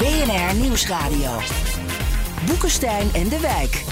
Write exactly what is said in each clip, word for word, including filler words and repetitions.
B N R Nieuwsradio. Boekenstein en de Wijk.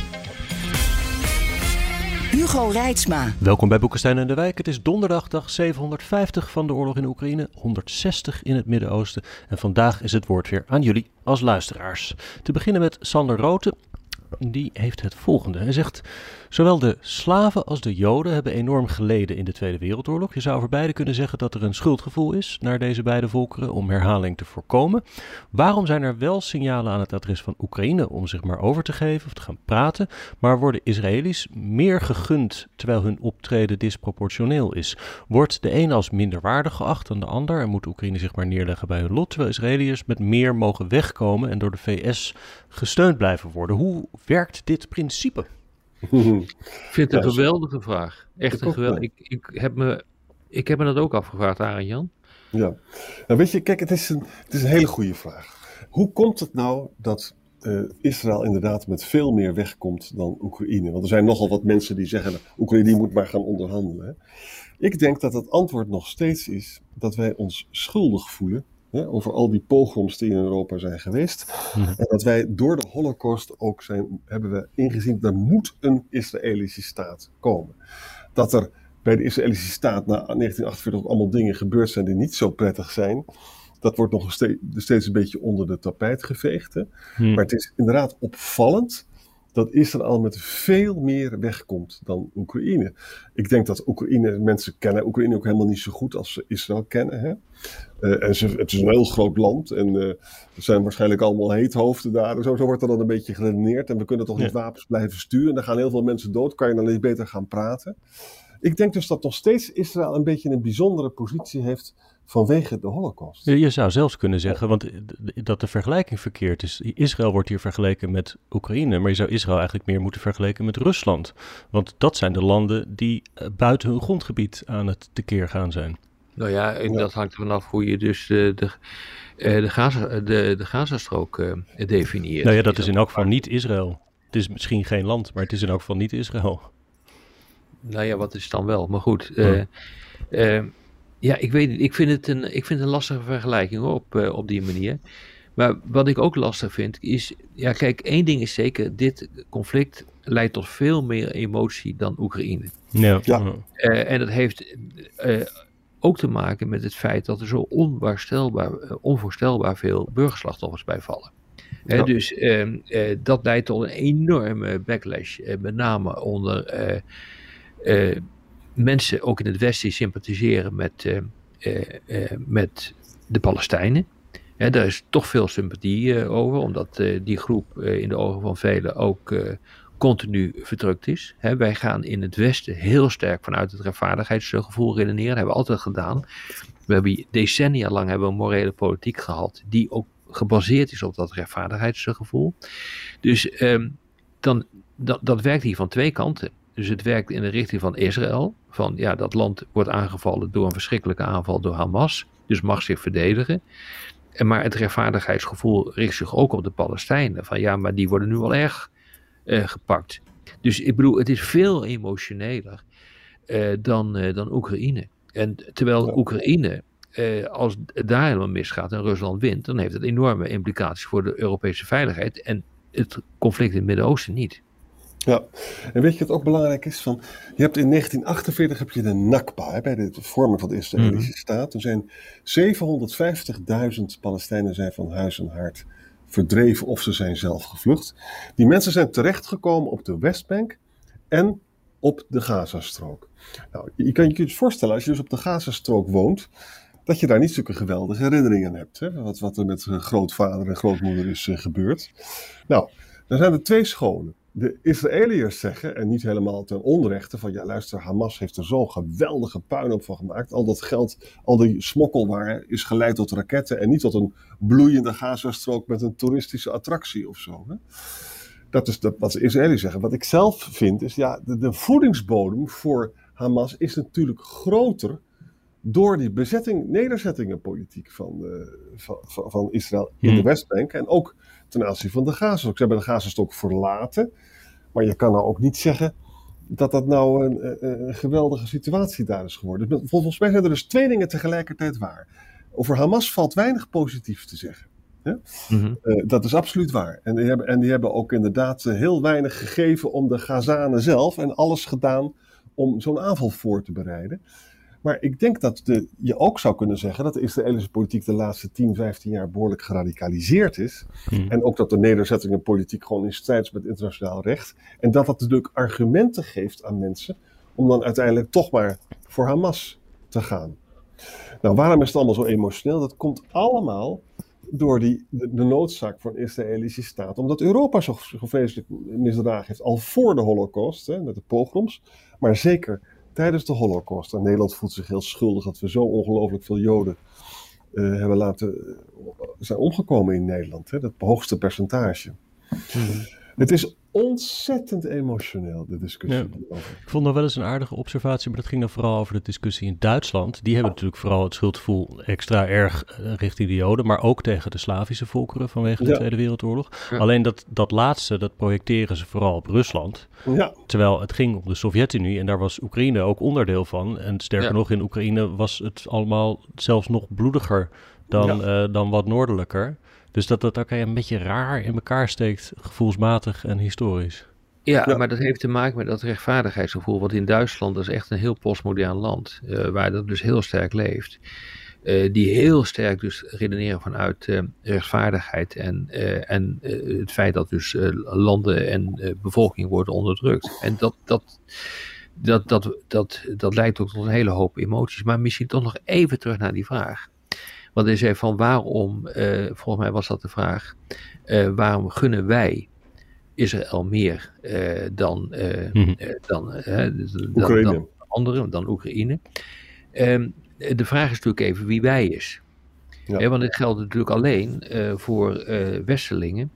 Hugo Reitsma. Welkom bij Boekenstein en de Wijk. Het is donderdag, dag zevenhonderdvijftig van de oorlog in Oekraïne, honderdzestig in het Midden-Oosten. En vandaag is het woord weer aan jullie als luisteraars. Te beginnen met Sander Rooten. Die heeft het volgende. Hij zegt, zowel de slaven als de Joden hebben enorm geleden in de Tweede Wereldoorlog. Je zou voor beide kunnen zeggen dat er een schuldgevoel is naar deze beide volkeren om herhaling te voorkomen. Waarom zijn er wel signalen aan het adres van Oekraïne om zich maar over te geven of te gaan praten, maar worden Israëli's meer gegund terwijl hun optreden disproportioneel is? Wordt de een als minderwaardig geacht dan de ander en moet Oekraïne zich maar neerleggen bij hun lot, terwijl Israëliërs met meer mogen wegkomen en door de V S gesteund blijven worden? Hoe werkt dit principe? Ik vind het een ja, geweldige vraag. Echt een geweldige. Ik, ik, heb me, ik heb me dat ook afgevraagd, Arend Jan. Ja, nou weet je, kijk, het is, een, het is een hele goede vraag. Hoe komt het nou dat uh, Israël inderdaad met veel meer wegkomt dan Oekraïne? Want er zijn nogal wat mensen die zeggen, Oekraïne moet maar gaan onderhandelen. Hè? Ik denk dat het antwoord nog steeds is dat wij ons schuldig voelen. Ja, over al die pogroms die in Europa zijn geweest. Ja. En dat wij door de Holocaust ook zijn, hebben we ingezien, er moet een Israëlische staat komen. Dat er bij de Israëlische staat na negentien achtenveertig ook allemaal dingen gebeurd zijn die niet zo prettig zijn. Dat wordt nog steeds, steeds een beetje onder de tapijt geveegd. Hè? Ja. Maar het is inderdaad opvallend dat Israël met veel meer wegkomt dan Oekraïne. Ik denk dat Oekraïne, mensen kennen Oekraïne ook helemaal niet zo goed als ze Israël kennen. Hè? Uh, en ze, het is een heel groot land en uh, er zijn waarschijnlijk allemaal heethoofden daar. Zo, zo wordt er dan een beetje geredeneerd en we kunnen toch niet ja. wapens blijven sturen. En dan gaan heel veel mensen dood, kan je dan niet beter gaan praten. Ik denk dus dat nog steeds Israël een beetje een bijzondere positie heeft vanwege de Holocaust. Je zou zelfs kunnen zeggen, want dat de vergelijking verkeerd is. Israël wordt hier vergeleken met Oekraïne, maar je zou Israël eigenlijk meer moeten vergelijken met Rusland. Want dat zijn de landen die buiten hun grondgebied aan het tekeer gaan zijn. Nou ja, en ja. dat hangt er vanaf hoe je dus de, de, de, Gaza, de, de Gazastrook uh, definieert. Nou ja, dat is in elk geval niet Israël. Het is misschien geen land, maar het is in elk geval niet Israël. Nou ja, wat is het dan wel? Maar goed, uh, uh, ja, ik weet niet. Ik vind het een, ik vind het een lastige vergelijking op, uh, op die manier. Maar wat ik ook lastig vind is, ja kijk, één ding is zeker, dit conflict leidt tot veel meer emotie dan Oekraïne. Ja. ja. Uh, en dat heeft uh, ook te maken met het feit dat er zo onvoorstelbaar, uh, onvoorstelbaar veel burgerslachtoffers bij vallen. Ja. Uh, dus uh, uh, dat leidt tot een enorme backlash, uh, met name onder uh, uh, mensen ook in het Westen die sympathiseren met, uh, uh, uh, met de Palestijnen. Ja, daar is toch veel sympathie uh, over, omdat uh, die groep uh, in de ogen van velen ook uh, continu verdrukt is. He, wij gaan in het Westen heel sterk vanuit het rechtvaardigheidsgevoel redeneren. Dat hebben we altijd gedaan. We hebben decennia lang hebben we een morele politiek gehad die ook gebaseerd is op dat rechtvaardigheidsgevoel. Dus um, dan, dat, dat werkt hier van twee kanten. Dus het werkt in de richting van Israël. Van ja, dat land wordt aangevallen door een verschrikkelijke aanval door Hamas. Dus mag zich verdedigen. Maar het rechtvaardigheidsgevoel richt zich ook op de Palestijnen. Van ja, maar die worden nu wel erg uh, gepakt. Dus ik bedoel, het is veel emotioneler uh, dan, uh, dan Oekraïne. En terwijl ja. Oekraïne, uh, als het daar helemaal misgaat en Rusland wint, dan heeft het enorme implicaties voor de Europese veiligheid. En het conflict in het Midden-Oosten niet. Ja, en weet je wat ook belangrijk is? Van, je hebt in negentien achtenveertig heb je de Nakba, hè, bij de vorming van de Israëlische mm. staat. Er zijn zevenhonderdvijftigduizend Palestijnen zijn van huis en haard verdreven of ze zijn zelf gevlucht. Die mensen zijn terechtgekomen op de Westbank en op de Gazastrook. Nou, je kan je dus voorstellen, als je dus op de Gazastrook woont, dat je daar niet zulke geweldige herinneringen hebt. Hè? Wat, wat er met grootvader en grootmoeder is uh, gebeurd. Nou, dan zijn er twee scholen. De Israëliërs zeggen, en niet helemaal ten onrechte, van ja luister, Hamas heeft er zo'n geweldige puinhoop van gemaakt. Al dat geld, al die smokkelwaar is geleid tot raketten en niet tot een bloeiende Gazastrook met een toeristische attractie of zo. Hè? Dat is de, wat de Israëliërs zeggen. Wat ik zelf vind is, ja, de, de voedingsbodem voor Hamas is natuurlijk groter door die bezetting, nederzettingenpolitiek van, uh, van, van, van Israël in hmm. de Westbank en ook ten aanzien van de Gazastrook. Ze hebben de Gazastrook verlaten, maar je kan nou ook niet zeggen dat dat nou een, een, een geweldige situatie daar is geworden. Volgens mij zijn er dus twee dingen tegelijkertijd waar. Over Hamas valt weinig positief te zeggen. Hè? Mm-hmm. Uh, dat is absoluut waar. En die hebben, en die hebben ook inderdaad uh, heel weinig gegeven om de Gazanen zelf en alles gedaan om zo'n aanval voor te bereiden. Maar ik denk dat de, je ook zou kunnen zeggen dat de Israëlische politiek de laatste tien, vijftien jaar behoorlijk geradicaliseerd is. Hmm. En ook dat de nederzettingenpolitiek gewoon in strijd is met internationaal recht. En dat dat natuurlijk argumenten geeft aan mensen om dan uiteindelijk toch maar voor Hamas te gaan. Nou, waarom is het allemaal zo emotioneel? Dat komt allemaal door die, de, de noodzaak voor een Israëlische staat. Omdat Europa zo, zo vreselijk misdragen heeft al voor de Holocaust, hè, met de pogroms. Maar zeker tijdens de Holocaust. En Nederland voelt zich heel schuldig dat we zo ongelooflijk veel Joden uh, hebben laten uh, zijn omgekomen in Nederland. Hè, dat hoogste percentage. Mm-hmm. Het is ontzettend emotioneel, de discussie. Ja. Ik vond nog wel eens een aardige observatie, maar dat ging dan vooral over de discussie in Duitsland. Die hebben natuurlijk vooral het schuldgevoel extra erg uh, richting de Joden, maar ook tegen de Slavische volkeren vanwege de ja. Tweede Wereldoorlog. Ja. Alleen dat, dat laatste, dat projecteren ze vooral op Rusland. Ja. Terwijl het ging om de Sovjet-Unie en daar was Oekraïne ook onderdeel van. En sterker ja. nog, in Oekraïne was het allemaal zelfs nog bloediger dan, ja. uh, dan wat noordelijker. Dus dat dat ook een beetje raar in elkaar steekt, gevoelsmatig en historisch. Ja, ja, maar dat heeft te maken met dat rechtvaardigheidsgevoel. Want in Duitsland, dat is echt een heel postmodern land, uh, waar dat dus heel sterk leeft. Uh, die heel sterk dus redeneren vanuit uh, rechtvaardigheid en, uh, en uh, het feit dat dus uh, landen en uh, bevolking worden onderdrukt. En dat, dat, dat, dat, dat, dat leidt ook tot een hele hoop emoties. Maar misschien toch nog even terug naar die vraag. Want hij zei van waarom, uh, volgens mij was dat de vraag, uh, waarom gunnen wij Israël meer uh, dan, uh, mm-hmm. uh, dan, uh, dan, dan anderen, dan Oekraïne. Um, de vraag is natuurlijk even wie wij is. Ja. He, want dit geldt natuurlijk alleen uh, voor uh, Westerlingen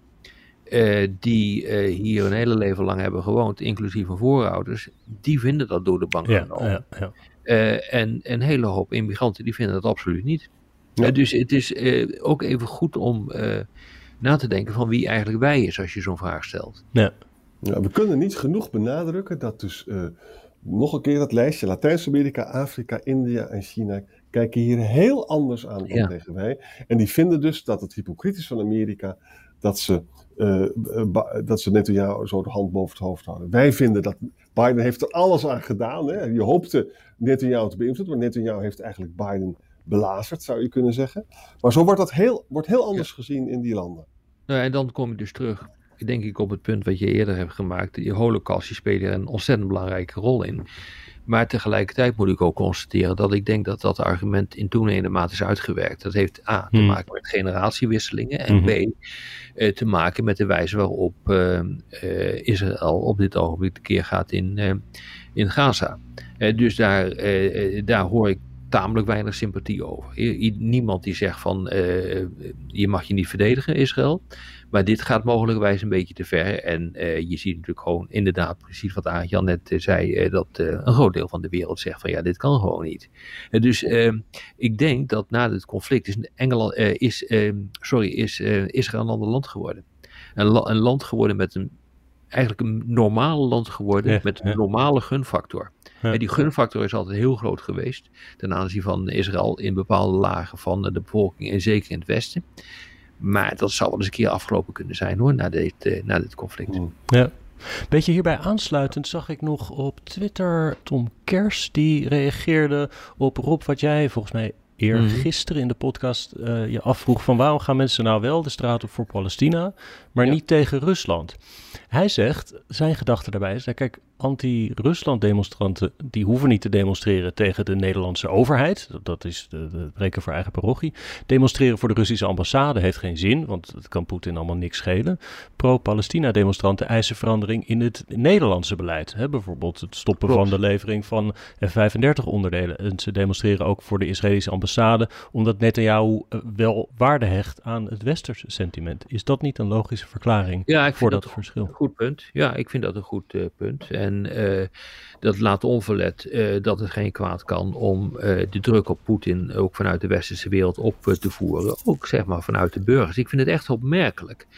uh, die uh, hier een hele leven lang hebben gewoond, inclusief hun voorouders. Die vinden dat door de bank ja, genomen. Ja, ja. Uh, en een hele hoop immigranten die vinden dat absoluut niet. Ja. Uh, dus het is uh, ook even goed om uh, na te denken van wie eigenlijk wij is als je zo'n vraag stelt. Ja. Ja, we kunnen niet genoeg benadrukken dat dus uh, nog een keer dat lijstje Latijns-Amerika, Afrika, India en China kijken hier heel anders aan dan ja. tegen wij. En die vinden dus dat het hypocriet is van Amerika dat ze, uh, ba- dat ze Netanyahu zo de hand boven het hoofd houden. Wij vinden dat Biden heeft er alles aan gedaan. Hè? Je hoopte Netanyahu te beïnvloeden, maar Netanyahu heeft eigenlijk Biden belazerd, zou je kunnen zeggen. Maar zo wordt dat heel, wordt heel anders ja. gezien in die landen. Nou, en dan kom je dus terug, denk ik, op het punt wat je eerder hebt gemaakt. Die Holocaust, die spelen er een ontzettend belangrijke rol in. Maar tegelijkertijd moet ik ook constateren dat ik denk dat dat argument in toenemende mate is uitgewerkt. Dat heeft A, te hmm. maken met generatiewisselingen en hmm. B, uh, te maken met de wijze waarop uh, uh, Israël op dit ogenblik de keer gaat in, uh, in Gaza. Uh, dus daar, uh, daar hoor ik tamelijk weinig sympathie over. I- niemand die zegt van uh, je mag je niet verdedigen, Israël. Maar dit gaat mogelijkwijs een beetje te ver. En uh, je ziet natuurlijk gewoon inderdaad precies wat Arjan net uh, zei. Uh, dat uh, een groot deel van de wereld zegt van ja, dit kan gewoon niet. Uh, dus uh, ik denk dat na dit conflict is, Engeland, uh, is, uh, sorry, is uh, Israël een ander land geworden. Een, la- een land geworden met een, eigenlijk een normaal land geworden ja, met een ja. normale gunfactor. Ja. En die gunfactor is altijd heel groot geweest ten aanzien van Israël in bepaalde lagen van de bevolking en zeker in het westen. Maar dat zou wel eens een keer afgelopen kunnen zijn hoor, na dit, uh, na dit conflict. Ja. Beetje hierbij aansluitend zag ik nog op Twitter Tom Kers, die reageerde op Rob, wat jij volgens mij eergisteren mm-hmm. in de podcast uh, je afvroeg van waarom gaan mensen nou wel de straat op voor Palestina, maar ja. niet tegen Rusland. Hij zegt, zijn gedachte daarbij is, kijk, anti-Rusland demonstranten, die hoeven niet te demonstreren tegen de Nederlandse overheid. Dat, dat is de, de breken voor eigen parochie. Demonstreren voor de Russische ambassade heeft geen zin, want het kan Poetin allemaal niks schelen. Pro-Palestina demonstranten eisen verandering in het Nederlandse beleid. Hè? Bijvoorbeeld het stoppen Klopt. van de levering van F vijfendertig onderdelen. En ze demonstreren ook voor de Israëlische ambassade, omdat Netanyahu wel waarde hecht aan het westerse sentiment. Is dat niet een logische verklaring ja, ik voor vind dat dat verschil? Een goed punt. Ja, ik vind dat een goed uh, punt. En uh, dat laat onverlet uh, dat het geen kwaad kan om uh, de druk op Poetin ook vanuit de westerse wereld op uh, te voeren. Ook zeg maar vanuit de burgers. Ik vind het echt opmerkelijk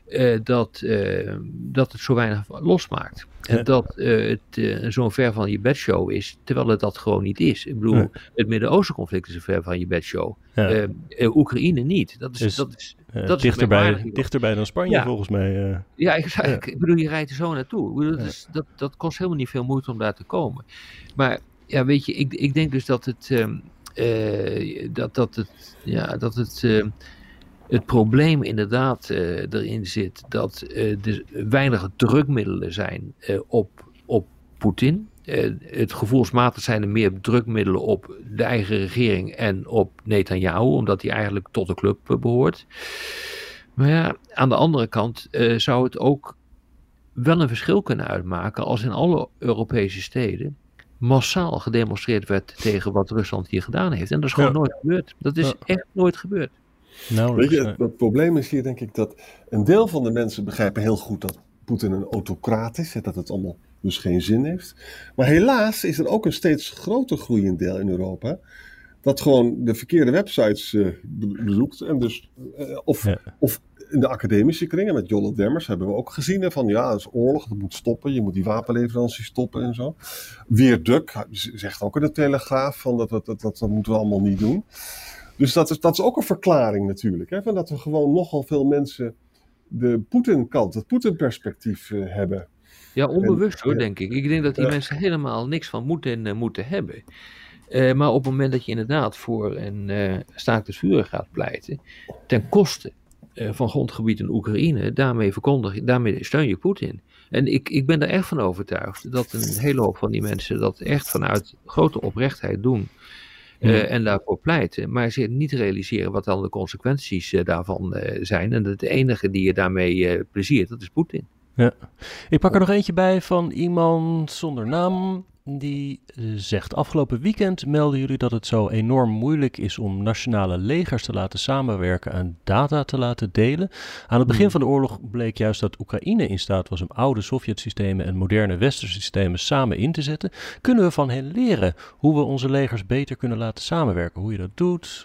uh, dat, uh, dat het zo weinig losmaakt. En ja. dat uh, het uh, zo'n ver van je bedshow is, terwijl het dat gewoon niet is. Ik bedoel, ja. het Midden-Oosten conflict is een ver van je bedshow. Ja. Uh, uh, Oekraïne niet. Dat is, dus, dat is, uh, dat dichterbij, is dichterbij dan Spanje ja. volgens mij. Uh. Ja, exact. Ja. Ik bedoel, je rijdt er zo naartoe. Ik bedoel, dat, is, dat, dat kost helemaal niet veel moeite om daar te komen. Maar ja, weet je, ik, ik denk dus dat het, um, uh, dat, dat het, ja, dat het, uh, het probleem inderdaad uh, erin zit dat uh, er weinig drukmiddelen zijn uh, op, op Poetin. Uh, het gevoelsmatig zijn er meer drukmiddelen op de eigen regering en op Netanyahu, omdat hij eigenlijk tot de club uh, behoort. Maar ja, aan de andere kant uh, zou het ook wel een verschil kunnen uitmaken als in alle Europese steden massaal gedemonstreerd werd tegen wat Rusland hier gedaan heeft. En dat is gewoon ja. nooit gebeurd. Dat is ja. echt nooit gebeurd. Nou, Weet je, het, het probleem is hier denk ik dat een deel van de mensen begrijpen heel goed dat Poetin een autocraat is, dat het allemaal dus geen zin heeft. Maar helaas is er ook een steeds groter groeiend deel in Europa dat gewoon de verkeerde websites uh, bezoekt en dus uh, of, ja. of in de academische kringen met Jolle Demmers hebben we ook gezien hè, van ja, dat is oorlog, dat moet stoppen, je moet die wapenleveranties stoppen en zo. Weer Duk zegt ook in de Telegraaf van dat, dat, dat, dat, dat moeten we allemaal niet doen. Dus dat is, dat is ook een verklaring natuurlijk, hè, van dat we gewoon nogal veel mensen de Poetin-kant, het Poetin-perspectief uh, hebben. Ja, onbewust en, hoor, ja. denk ik. Ik denk dat die uh, mensen helemaal niks van moeten, uh, moeten hebben. Uh, maar op het moment dat je inderdaad voor een uh, staakt het vuren gaat pleiten, ten koste uh, van grondgebied in Oekraïne, daarmee verkondig, daarmee steun je Poetin. En ik, ik ben er echt van overtuigd dat een hele hoop van die mensen dat echt vanuit grote oprechtheid doen. Uh, ja. En daarvoor pleiten, maar zich niet realiseren wat dan de consequenties uh, daarvan uh, zijn. En dat de enige die je daarmee uh, pleziert, dat is Poetin. Ja. Ik pak er nog eentje bij van iemand zonder naam. Die zegt, afgelopen weekend melden jullie dat het zo enorm moeilijk is om nationale legers te laten samenwerken en data te laten delen. Aan het begin van de oorlog bleek juist dat Oekraïne in staat was om oude Sovjet-systemen en moderne westerse systemen samen in te zetten. Kunnen we van hen leren hoe we onze legers beter kunnen laten samenwerken? Hoe je dat doet,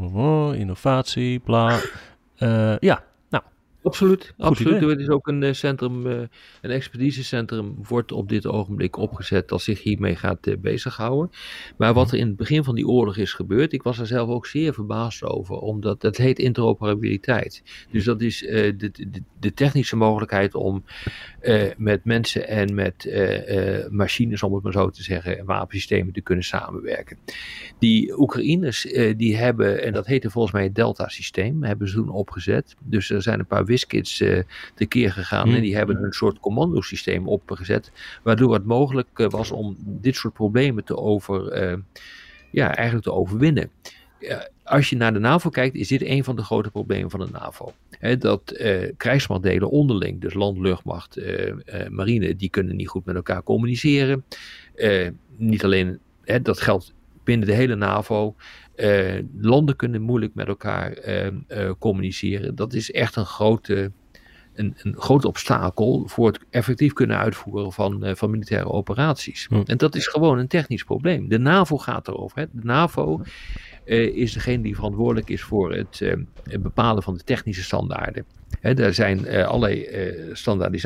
innovatie, bla. Uh, ja. Absoluut, absoluut. Er is ook een centrum, een expeditiecentrum wordt op dit ogenblik opgezet dat zich hiermee gaat uh, bezighouden. Maar wat er in het begin van die oorlog is gebeurd, ik was er zelf ook zeer verbaasd over, omdat dat heet interoperabiliteit. Dus dat is uh, de, de, de technische mogelijkheid om uh, met mensen en met uh, uh, machines, om het maar zo te zeggen, wapensystemen te kunnen samenwerken. Die Oekraïners, uh, die hebben, en dat heette volgens mij het Delta-systeem, hebben ze toen opgezet. Dus er zijn een paar WizKids uh, tekeer gegaan hmm. en die hebben een soort commandosysteem opgezet, waardoor het mogelijk uh, was om dit soort problemen te over, uh, ja, eigenlijk te overwinnen. Uh, als je naar de NAVO kijkt, is dit een van de grote problemen van de NAVO. He, dat uh, krijgsmachtdelen onderling, dus land, luchtmacht, uh, uh, marine, die kunnen niet goed met elkaar communiceren. Uh, niet alleen, he, dat geldt binnen de hele NAVO. Uh, landen kunnen moeilijk met elkaar uh, uh, communiceren. Dat is echt een grote, een, een groot obstakel voor het effectief kunnen uitvoeren van, uh, van militaire operaties. Hm. En dat is gewoon een technisch probleem. De NAVO gaat erover. Hè. De NAVO uh, is degene die verantwoordelijk is voor het, uh, het bepalen van de technische standaarden. Hè, er zijn uh, allerlei uh,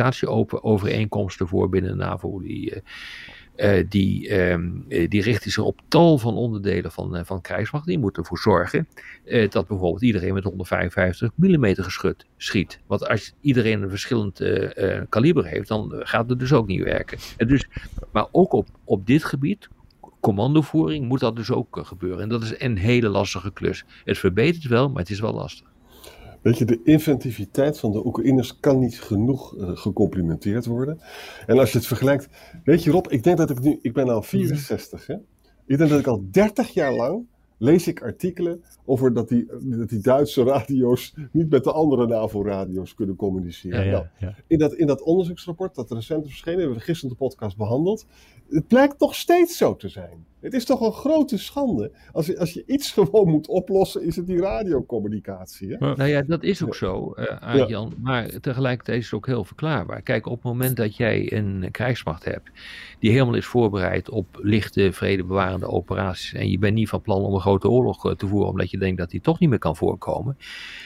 standaardisatieovereenkomsten voor binnen de NAVO die... Uh, Uh, die, um, die richten zich op tal van onderdelen van, uh, van krijgsmacht. Die moeten ervoor zorgen uh, dat bijvoorbeeld iedereen met honderdvijfenvijftig millimeter geschut schiet. Want als iedereen een verschillend uh, uh, kaliber heeft, dan gaat het dus ook niet werken. En dus, maar ook op, op dit gebied, commandovoering, moet dat dus ook uh, gebeuren. En dat is een hele lastige klus. Het verbetert wel, maar het is wel lastig. Weet je, de inventiviteit van de Oekraïners kan niet genoeg uh, gecomplimenteerd worden. En als je het vergelijkt, weet je Rob, ik denk dat ik nu, ik ben al vierenzestig, hè? Ik denk dat ik al dertig jaar lang lees ik artikelen over dat die, dat die Duitse radio's niet met de andere NAVO-radio's kunnen communiceren. Ja, ja, nou, ja. In, dat, in dat onderzoeksrapport dat recent is verschenen, hebben we gisteren de podcast behandeld, het blijkt toch steeds zo te zijn. Het is toch een grote schande. Als je, als je iets gewoon moet oplossen, is het die radiocommunicatie. Hè? Ja. Nou ja, dat is ook zo, uh, Arjan. Ja. Maar tegelijkertijd is het ook heel verklaarbaar. Kijk, op het moment dat jij een krijgsmacht hebt die helemaal is voorbereid op lichte, vredebewarende operaties en je bent niet van plan om een grote oorlog te voeren omdat je denkt dat die toch niet meer kan voorkomen. Ja.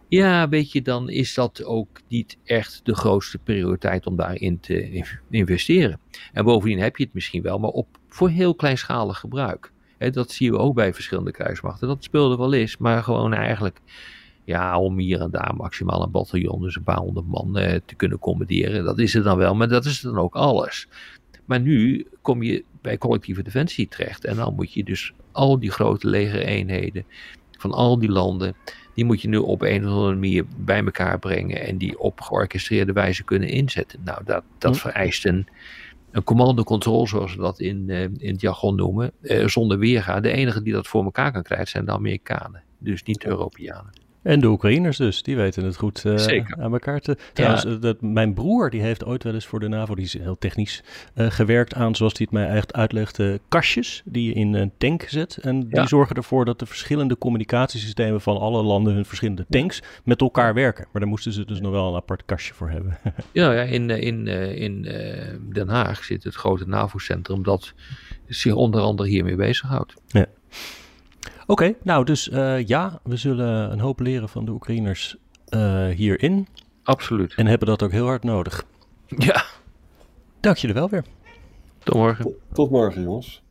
Ja, weet je, dan is dat ook niet echt de grootste prioriteit om daarin te investeren. En bovendien heb je het misschien wel, maar op voor heel kleinschalig gebruik. He, dat zien we ook bij verschillende krijgsmachten. Dat speelde wel eens, maar gewoon eigenlijk ja, om hier en daar maximaal een bataljon, dus een paar honderd man eh, te kunnen commanderen. Dat is het dan wel, maar dat is dan ook alles. Maar nu kom je bij collectieve defensie terecht en dan moet je dus al die grote legereenheden van al die landen, die moet je nu op een of andere manier bij elkaar brengen en die op georchestreerde wijze kunnen inzetten. Nou, dat, dat hm. vereist een, een commando-control, zoals we dat in, uh, in het jargon noemen, uh, zonder weerga. De enige die dat voor elkaar kan krijgen zijn de Amerikanen, dus niet de Europeanen. En de Oekraïners dus, die weten het goed uh, Zeker. aan elkaar te... Trouwens, Ja. dat, mijn broer die heeft ooit wel eens voor de NAVO, die is heel technisch, uh, gewerkt aan, zoals hij het mij echt uitlegde, kastjes die je in een tank zet. En die Ja. zorgen ervoor dat de verschillende communicatiesystemen van alle landen, hun verschillende tanks, met elkaar werken. Maar daar moesten ze dus nog wel een apart kastje voor hebben. Ja, ja, in, in, in uh, Den Haag zit het grote NAVO-centrum dat zich onder andere hiermee bezighoudt. Ja. Oké, okay, nou dus uh, ja, we zullen een hoop leren van de Oekraïners uh, hierin. Absoluut. En hebben dat ook heel hard nodig. Ja. Dank jullie wel weer. Tot morgen. Tot, tot morgen, jongens.